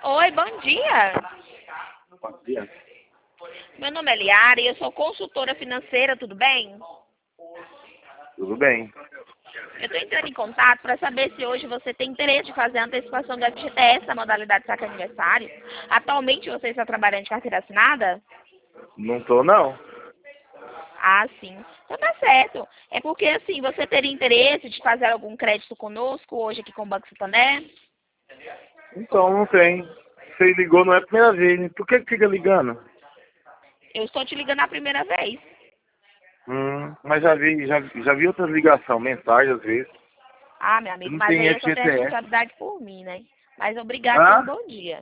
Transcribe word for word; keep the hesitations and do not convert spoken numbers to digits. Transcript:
Oi, bom dia. Bom dia. Meu nome é Liara e eu sou consultora financeira, tudo bem? Tudo bem. Eu estou entrando em contato para saber se hoje você tem interesse de fazer a antecipação do F G T S da modalidade saque aniversário. Atualmente você está trabalhando de carteira assinada? Não tô, não. Ah, sim. Então tá certo. É porque, assim, você teria interesse de fazer algum crédito conosco hoje aqui com o Banco Santander? Então, não tem. Você ligou, não é a primeira vez. Hein? Por que que fica ligando? Eu estou te ligando a primeira vez. Hum, mas já vi, já, já vi outras ligações, mensagens às vezes. Ah, meu Eu amigo, não mas tenho aí eu só tenho F G T S. responsabilidade por mim, né? Mas obrigado, tenha um Ah? bom dia.